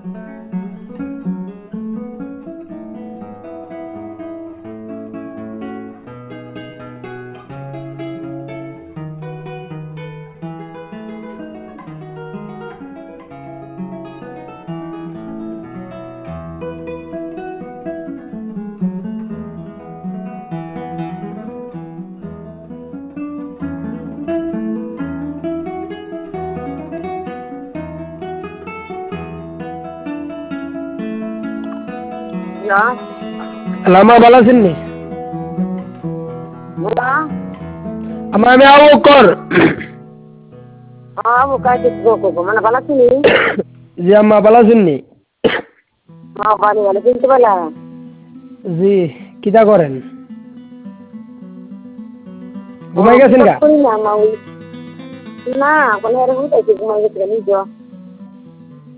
Lama bala sini. Ama আমি আবু কর আবু কাজে গো মানে ভালো আছিস? জি আম্মা ভালো আছেননি? মা ভালো ভালো চিনতে পারলা? জি কিটা করেন? ঘুমাই গেছেন গা? না কোনো আর ঘুমাই গেছে নিজে